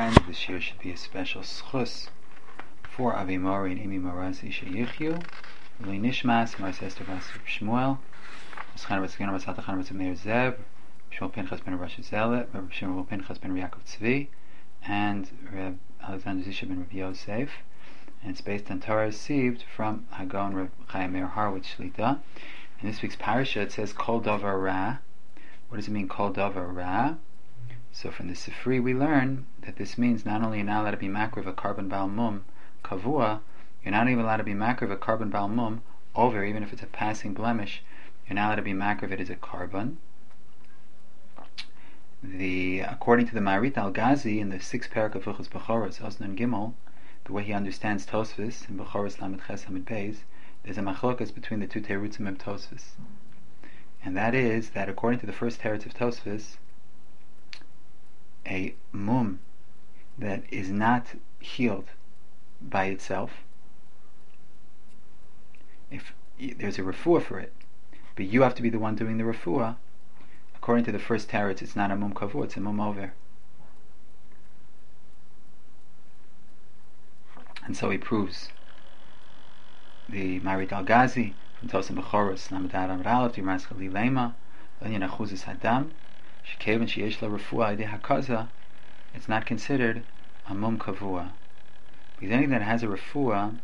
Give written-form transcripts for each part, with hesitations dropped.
friends. This year should be a special schus for Avimori and Amy Marazi Sheyichyu. Lui Nishmas, Maris Esther Bas Shmuel, Eschan Batzgana Basata Chan Batz Meir Zev, Shmuel Pinchas ben Rav Zelet, Reb Shmuel Pinchas ben Yaakov Tzvi, and Reb Alexander Zisha ben Reb Yosef. And it's based on Torah received from Hagon Reb Chaim Meir Harwitz Shlita. In this week's parasha it says Kol Davar Ra. What does it mean, Kol Davar Ra? So from the Sifri we learn that this means not only you're not allowed to be makriv a carbon bal mum kavua, you're not even allowed to be makriv a carbon bal mum over, even if it's a passing blemish, you're not allowed to be makriv it as a carbon. According to the Marit Al-Ghazi in the 6th parak of Hilchos Bechoros, Osnan Gimel, the way he understands Tosfos in Bechoros Lamed Ches Hamid Beis, there's a machlokas between the two terutzim of Tosfos, and that is that according to the first teretz of Tosfos, a mum that is not healed by itself, if there's a refuah for it, but you have to be the one doing the refuah, according to the first teretz, it's not a mum kavu, it's a mum over. And so he proves the Marit Al-Ghazi from Tosim Bechoros Lamed Adam Ralef Yimas Chali Lema Linyan Achuzis Hadam Shekevan Sheyesh La Refuah Ide Hakaza. It's not considered a mum kavua, because anything that has a refuah,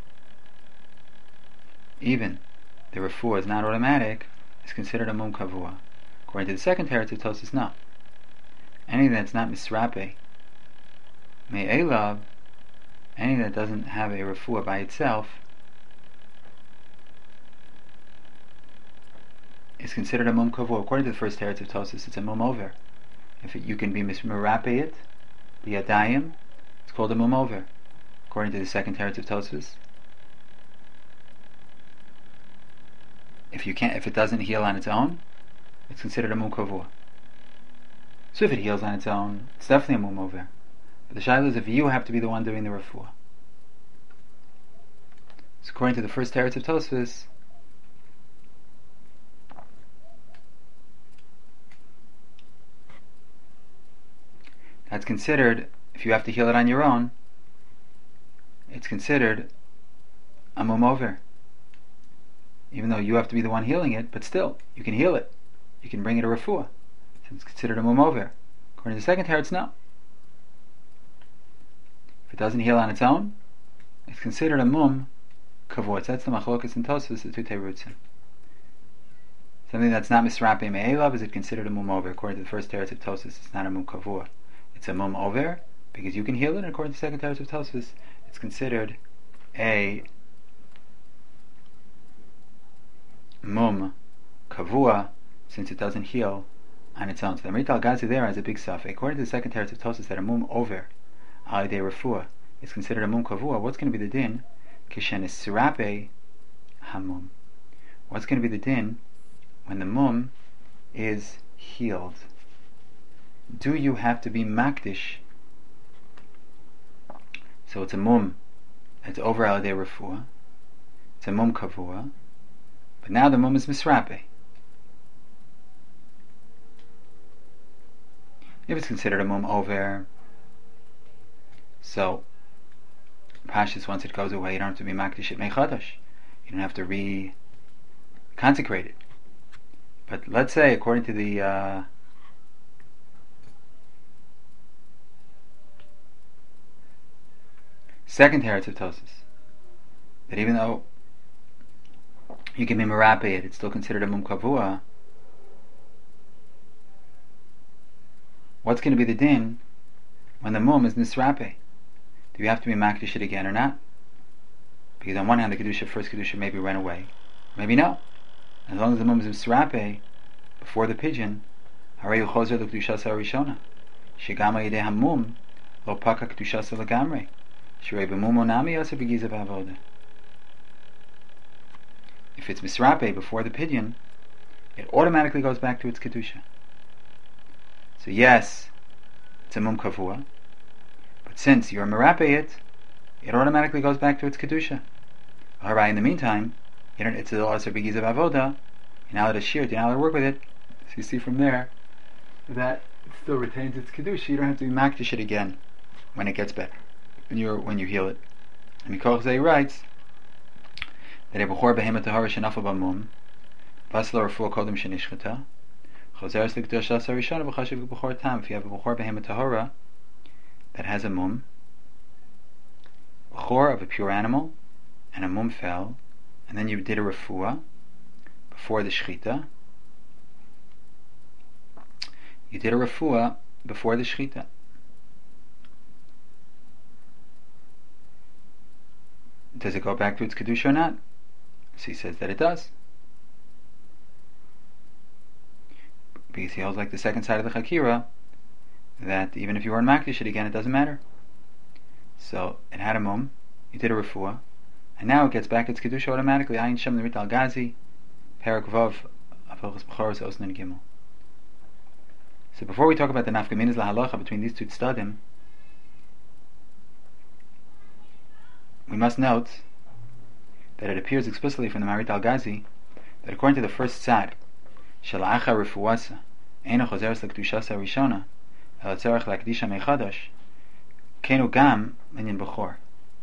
even the refuah is not automatic, is considered a mum kavua. According to the second teretz of Tosfos, no. Anything that's not misrape me'elav, anything that doesn't have a refuah by itself, is considered a mum kavua. According to the first teretz of Tosfos, it's a mum over. If you can be misrape it, the yadayim, it's called a mum over. According to the second teretz of Tosfos, if it doesn't heal on its own, it's considered a mum kavua. So if it heals on its own, it's definitely a mum over. But the shaila is if you have to be the one doing the refuah. So according to the first teretz of Tosfos, that's considered, if you have to heal it on your own, it's considered a mum over. Even though you have to be the one healing it, but still, you can heal it. You can bring it a refuah. So it's considered a mum over. According to the second teretz, no. If it doesn't heal on its own, it's considered a mum kavua. That's the machlokas in Tosfos, the two terutzim. Something that's not misrape me'elav, is it considered a mum over? According to the first teretz of Tosfos, it's not a mum kavua. It's a mum over, because you can heal it, and according to the second teretz of Tosfos, it's considered a mum kavua, since it doesn't heal on its own. So the Marit Al-Ghazi there has a big suffix. According to the second teretz of Tosfos, that a mum over al yedei refuah is considered a mum kavua. What's going to be the din? Kishen isrape hamum. What's going to be the din when the mum is healed? Do you have to be makdish? So it's a mum, it's over al yedei refuah, it's a mum kavua, but now the mum is misrape. If it's considered a mum over, so Pashas, once it goes away, you don't have to be makdish it mechadash. You don't have to re-consecrate it. But let's say, according to the second teretz of Tosfos, that even though you can be merape it, it's still considered a mum kavua. What's going to be the din when the mum is nisrape? Do you have to be makdish it again or not? Because on one hand, the first kedusha maybe ran away, maybe no. As long as the mum is nisrape before the pigeon, harei uchozer l'kedushas harishona, shegama yedei hamum lo paka kedushas legamrei, shrei b'mum onami yosef b'gizav avoda. If it's misrape before the pigeon, it automatically goes back to its kedusha. So yes, it's a mum kavua, but since you're merape it automatically goes back to its kedusha. In the meantime, it's also b'gizav avoda. You're not allowed to shear it, you're not allowed to work with it. So you see from there that it still retains its kedusha. You don't have to be makdish it again when it gets better, when you heal it. And Mikoch Zeh writes that a Bechor Behema Tahara Shenafel Bamum Basla Refuah Kodem Shenishchata Chozeres L'Kedusha Sarishana B'Chashiv Bechor Tam. If you have a Bechor Behema Tahara that has a mum, Bechor of a pure animal, and a mum fell, and then you did a refuah before the shchita. You did a refuah before the shchita. Does it go back to its kedusha or not? So he says that it does, because he holds like the second side of the chakira, that even if you weren't makdish it again, it doesn't matter. So it had a mum, you did a refuah, and now it gets back its kedusha automatically. Ayin Shem Nerit Al Gazi, Perak Vav, Apochos Bechoros Osnan Gimel. So before we talk about the nafkaminas lahalacha between these two tzaddim, we must note that it appears explicitly from the Marit Al Gazi that according to the first tzad, Shala'acha Refuasa, Eino Chozeres L'Kedushasa Rishona, El Tzorech L'Akdisha Meichadash, Kenu Gam Minyan Bechor.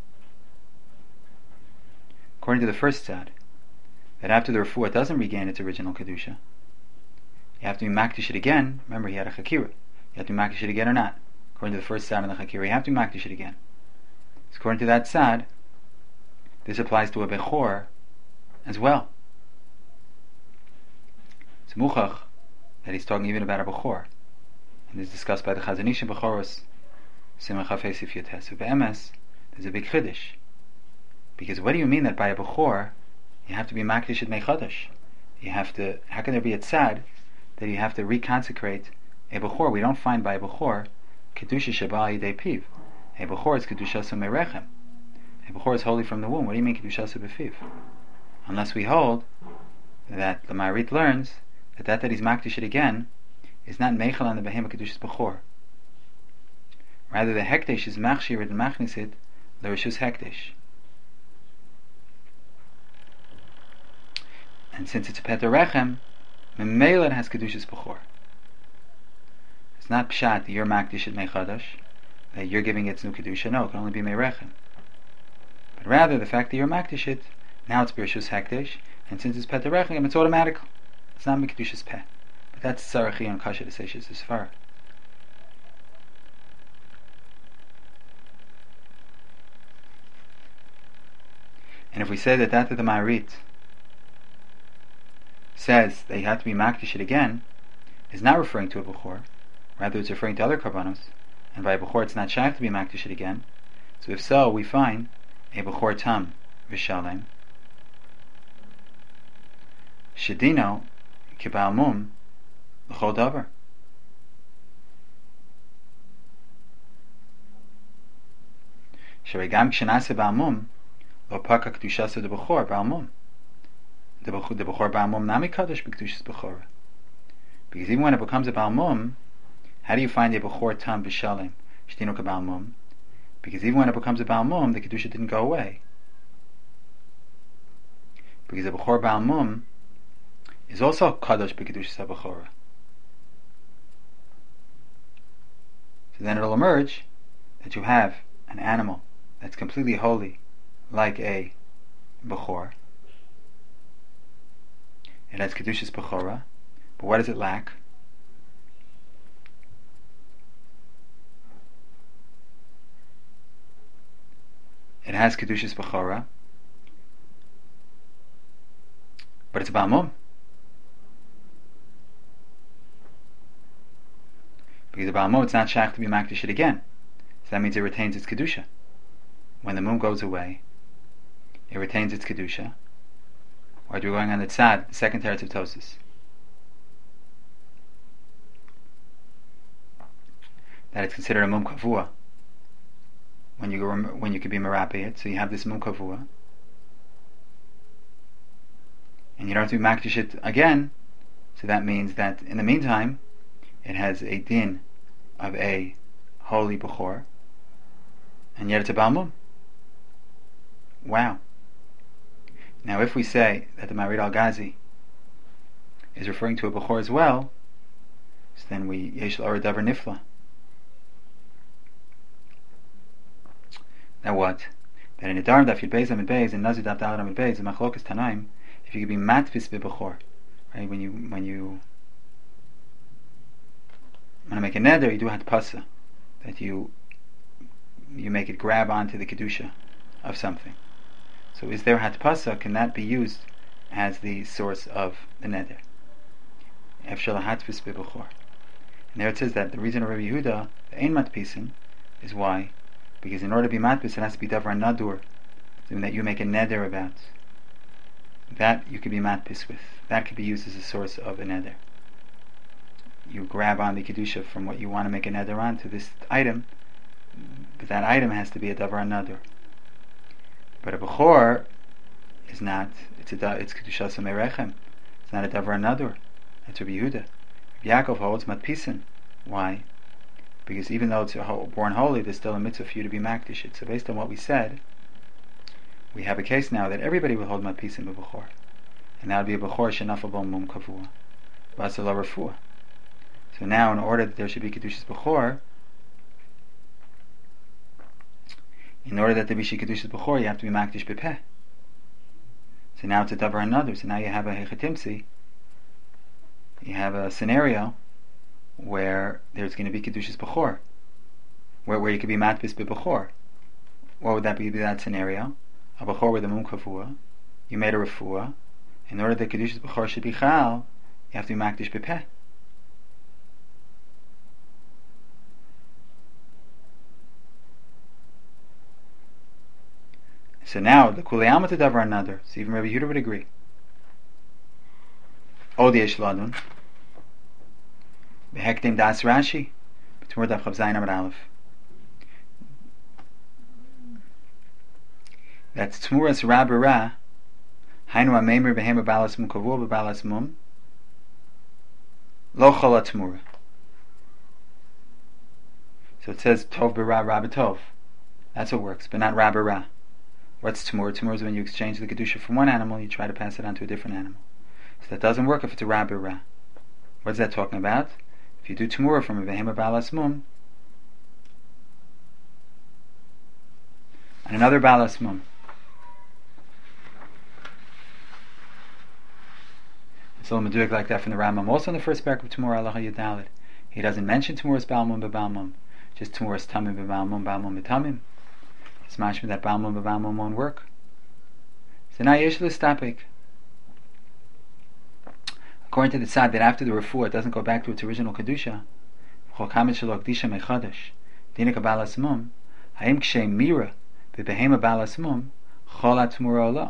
According to the first tzad, that after the refuah doesn't regain its original kedusha, you have to be makdish it again. Remember, he had a chakira. You have to be makdish it again or not. According to the first tzad in the chakira, you have to be makdish it again. So according to that tzad, this applies to a bechor as well. It's muchach that he's talking even about a bechor, and this is discussed by the Chazon Ish in Bechoros Simon Chafei Sif Yotes. So be'emes, there's a big chiddush, because what do you mean that by a bechor you have to be makdish it meichadash? You have to. How can there be a tzad that you have to reconsecrate a bechor? We don't find by a bechor kedusha sheba yidei piv. A bechor is kedusha merechem. A bechor is holy from the womb. What do you mean kedusha befiv? Unless we hold that the Marit learns that he's makdish it again is not meichel on the behema kedushas bechor. Rather, the hekdesh is machshir and machnisit l'rishus hekdesh. And since it's a Peter Rechem, Memela has Kedushas Bechor. It's not Pshat that you're Makdish at Meichadash, that you're giving its new Kedusha. No, it can only be Meirechem. But rather, the fact that you're Makdish it, now it's Bereshus Hekdesh, and since it's Peter Rechem, it's automatic. It's not Mekdushas Peh. But that's Tzarachi and Kasha to say Shis Sfar. And if we say that the Marit says that you have to be makdish it again, is not referring to a bechor, rather it's referring to other karbanos, and by a bechor it's not shaykh to be makdish it again. So if so, we find a bechor tam v'shalem shedino kibal mum l'chol davar. Sherei gam kshenase bal mum lo paka kedushasa de bechor bal mum. The Bechor Ba'amum Nami Kadosh B'Kedushas Bechor. Because even when it becomes a Ba'amum, how do you find a Bechor Tam B'Shalem Shtino K'Ba'amum? Because even when it becomes a Ba'amum, the Kedusha didn't go away. Because a Bechor Ba'amum is also Kadosh B'Kedushas Bechor. So then it'll emerge that you have an animal that's completely holy, like a Bechor. It has Kedushas Bechora, but what does it lack? It has Kedushas Bechora, but it's a Ba'amum. Because the Ba'amum, it's not shach to be makdish it again. So that means it retains its Kedusha. When the mum goes away, it retains its Kedusha. Right, we're going on the tzad, the second teretz of Tosis. That it's considered a mum kavua when you can be merapeh. So you have this mum kavua, and you don't have to be makdish it again. So that means that in the meantime, it has a din of a holy bechor, and yet it's a balmum. Wow. Now, if we say that the Marid Al-Ghazi is referring to a Bechor as well, so then we Yesh L'Or Davar Nifla. Now what? That in Nedarim Daf Yud Beis Amid Beis and Nazir Daf Daled Amid Beis, the Machlokas Tanaim, if you could be matvis b'bechor, right? When you want to make a neder, you do hatpasa, that you make it grab onto the kedusha of something. So is there hatpasa? Can that be used as the source of the neder? Efshel hatvis b'bechor. And there it says that the reason of Rabbi Yehuda, the ein matpisin, is why? Because in order to be matpis, it has to be davar nadur, something that you make a neder about. That you could be matpis with. That could be used as a source of a neder. You grab on the kedusha from what you want to make a neder on to this item, but that item has to be a davar nadur. But a bechor is not. It's kedusha samerechem. It's not a davar nadur. That's Rabbi Yehuda. Yaakov holds matpisin. Why? Because even though it's born holy, there's still a mitzvah for you to be makdish it. So based on what we said, we have a case now that everybody will hold matpisin b'bechor, and that would be a bechor shenafal bo mum kavua, b'asala refuah. So now, in order that there should be kedushas bechor, in order that there be kedushas bechor, you have to be makdish b'peh. So now it's a davar another. So now you have a hechatimsi. You have a scenario where there's going to be kedushas bechor, where you could be matpis b'bechor. What would that be? That scenario, a bechor with a mum kavua. You made a refuah. In order that kedushas bechor should be chal, you have to be makdish b'peh. So now the kulei alma to davar another. So even Rabbi Yehuda would agree. Odi yesh ladun. Behektim das Rashi. B'tumur daf chav zayin amud aleph. That's tmuras ra b'ra. Hainu amemir behema balas mum kavua b'balas mum. Lo chala tmura. So it says tov b'ra ra b'tov. That's what works, but not ra b'ra. What's tmur? Tmur is when you exchange the kedusha from one animal, you try to pass it on to a different animal. So that doesn't work if it's a ra b'ra. What's that talking about? If you do tmura from a behema balas mum and another balas mum, it's a little meduik like that from the Rambam. Also in the first parak of Tmura Halacha Yudalid, he doesn't mention tmuras bal mum b'bal mum, just tmuras tamim b'bal mum, bal mum b'tamim. It's mashma that bal mum b'bal mum won't work. So now yesh l'stapik. According to the tzad, that after the refuah it doesn't go back to its original kedusha. Chokamet shelo kedusha mechadash. Dina kabalas mum. Haim kshem mira b'behema balas mum. Cholat tmura ola.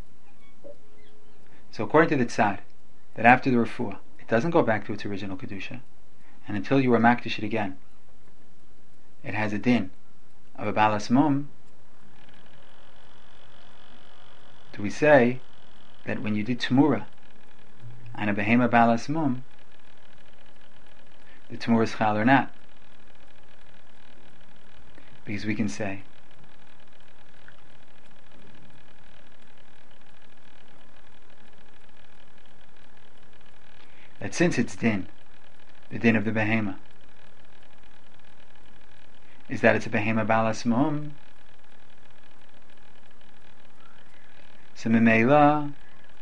So according to the tzad, that after the refuah it doesn't go back to its original kedusha, and until you are makdish it again, it has a din of a balas mum. Do we say that when you did tmura and a behema balas mum, the tmura is chal or not? Because we can say that since it's din, the din of the behema is that it's a behema balas mum, so memela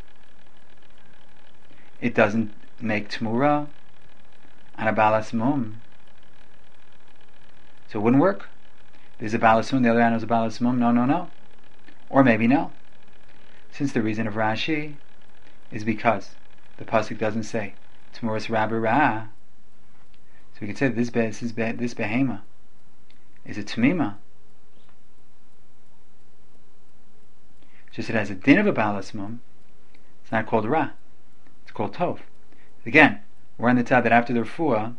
it doesn't make tmura on a balas mum, so it wouldn't work. There's a balas mum, the other animal is a balas mum. No. Or maybe no, since the reason of Rashi is because the pasuk doesn't say tmuras ra b'ra. So we could say that this behema is a tmima. Just it has a din of a balas mum. It's not called ra. It's called tov. Again, we're on the tab that after the refuah,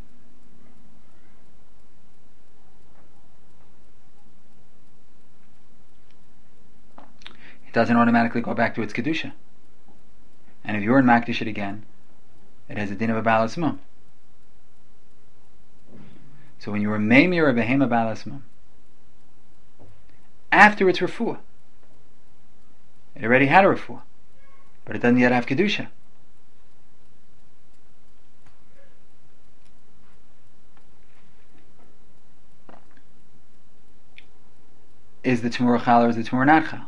it doesn't automatically go back to its kedusha. And if you're in makdish it again, it has a din of a balas mum. So when you were meimir a behema balas mum, after its refuah, it already had a refuah, but it doesn't yet have kedusha. is the Tamura Chal or is the Tamura not Chal?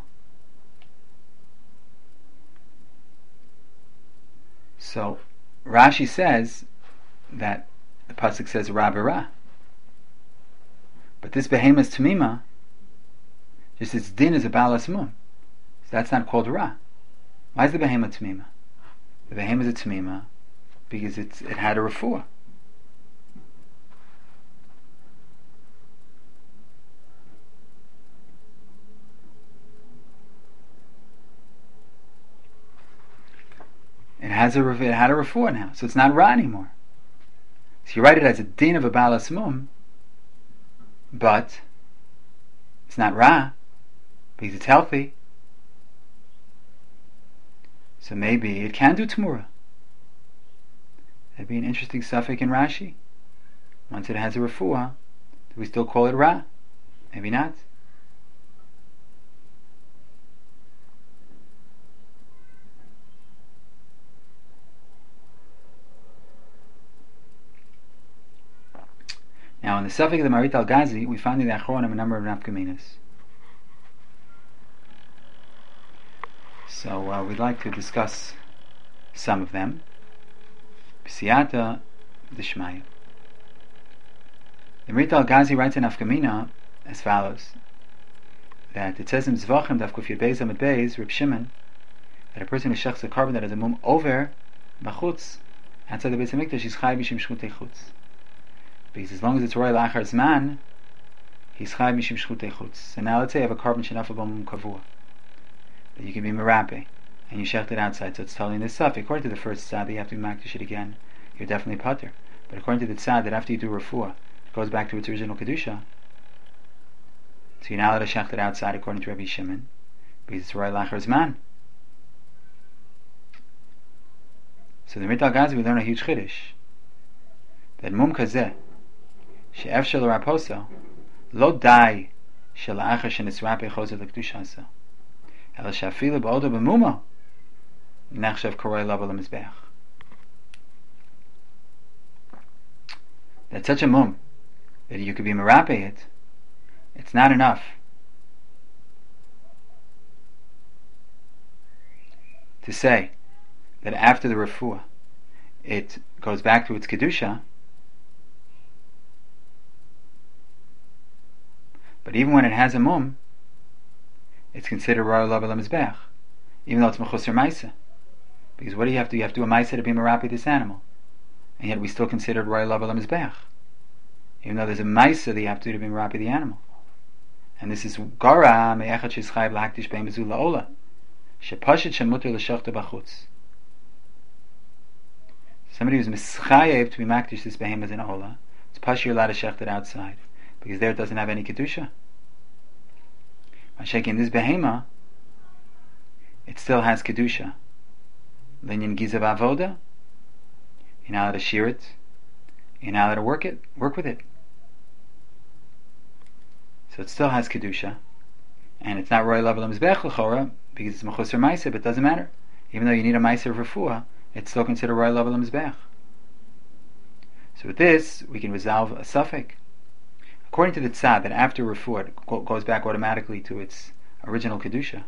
So Rashi says that the pasuk says Ra B'Ra, but this behemoth Tamima, just its din is a Balas Mum, so that's not called Ra. Why is the behemoth Tamima? The behemoth is a Tamima because it had a refuah. It had a refuah now, so it's not Ra anymore. So you write it as a din of a Balas Mum, but it's not Ra because it's healthy. So maybe it can do Tamura. That'd be an interesting suffix in Rashi. Once it has a refuah, do we still call it Ra? Maybe not. Now, in the suffix of the Marit al-Ghazi, we find in the Achronim a number of nafkaminas. So we'd like to discuss some of them. P'siyata d'shmaya. The Marit al-Ghazi writes in nafkamina as follows: that it says in Zvachim Daf Kuf Yud Beis Amud Beis, Reb Shimon, that a person who shechs a carbon that has a mum over b'chutz outside the Beis Hamikdash is chay b'shim shchutei chutz. Because as long as it's royal achar zman, he's chay b'shim shchutei chutz. So now let's say you have a carbon shenafel b'mum kavua that you can be merape, and you shecht it outside, so it's telling this stuff. According to the first tzad, you have to be makdish it again. You're definitely pater. But according to the tzad, that after you do refuah, it goes back to its original kedusha. So you're not allowed to shecht it outside, according to Rabbi Shimon, because it's royal achar zman. So the Marit al-Ghazi, we learn a huge chiddush that mum kazeh she'ef shel raposo lo dai shel achar shenisrape chozer lekdusha ela shafilu b'odo b'muma nechshav korei lava lemizbeach. That's such a mum that you could be merape it. It's not enough to say that after the refuah it goes back to its kedusha, but even when it has a mum, it's considered royal lava lemizbeach, even though it's mechusar maisa. Because what do you have to do? You have to do a maisa to be merapi this animal, and yet we still consider it royal lava lemizbeach, even though there's a maisa that you have to do to be merapi the animal. And this is gara me'echad sheschayv lahakdish bein bezul la'ola shepashet shemuter l'shachta b'chutz. Somebody who's mischayev to be makdish this behemoth in ola, it's pasha you're allowed to shecht it outside, because there it doesn't have any kedusha. In this behemoth, it still has kedusha. Linyan gizav avoda, you're not allowed to shear it, you're not allowed to work with it. So it still has kedusha, and it's not royal level mizbech l'chora because it's mechusar ma'aser, but it doesn't matter. Even though you need a ma'aser of refuah, it's still considered royal level mizbech. So with this, we can resolve a suffix. According to the tzad, that after refuah it goes back automatically to its original kedusha.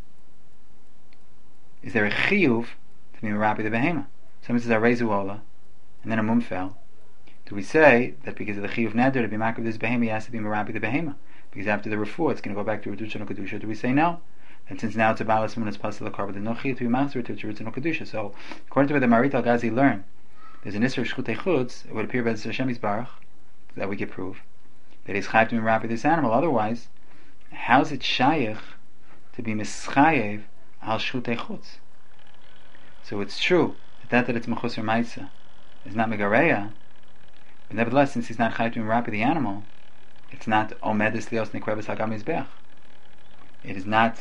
Is there a chiyuv to be merapi the behema? Someone says arezu ola, and then a mum fell. Do we say that because of the chiyuv neder to be makriv this behema, he has to be merapi the behema? Because after the refuah, it's going to go back to original kedusha. Do we say no? And since now it's a balas mun, it's pasal akar, but no chiyuv to be master to its original kedusha. So according to what the Marit al-Ghazi learned, there's an isser of shchutei chutz. It would appear by the Hashem Yisbarach that we can prove that he's chayav to be merapi this animal. Otherwise, how's it shayach to be mischayev al shchutei chutz? So it's true that it's mechusar ma'isa is not megareya, but nevertheless, since he's not chayav to be merapi the animal, it's not omedis lios nekreves hagam mizbech. It is not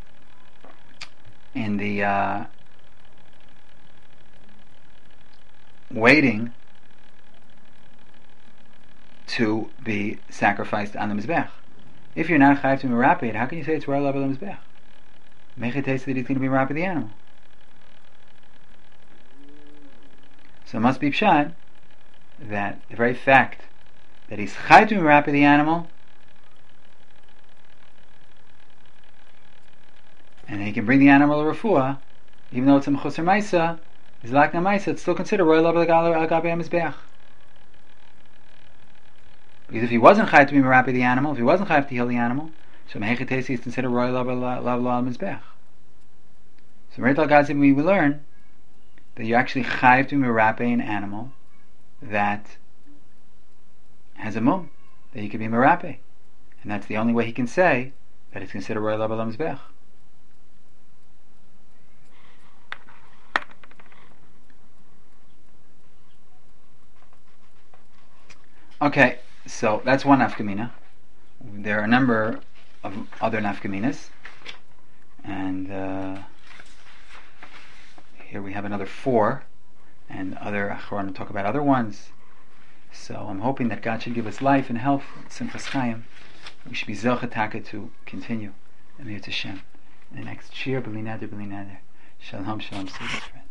in the waiting to be sacrificed on the mizbech. If you're not chayav to be merapi it, how can you say it's royal level mizbech? Make it taste that he's going to be merapi the animal. So it must be pshat that the very fact that he's chayav to be merapi the animal and he can bring the animal a refuah, even though it's a mechusar maisa, is lakna maisa, it's still considered roy laba agabe mizbeach. Because if he wasn't chayav to be merapi the animal, if he wasn't chayav to heal the animal, so mehechetesi is considered roy laba al mizbeach. So right al gazim we learn that you actually chayav to be merapi an animal that has a mum, that he could be merapi, and that's the only way he can say that it's considered roy laba al mizbeach. Okay, so that's one nafkamina. There are a number of other nafkaminas, and here we have another 4, and other achronim talk about other ones. So I'm hoping that God should give us life and health, simchas chayim. We should be zelchataka to continue. And Hashem. The next shir, b'li nader, shalom, shalom, friends.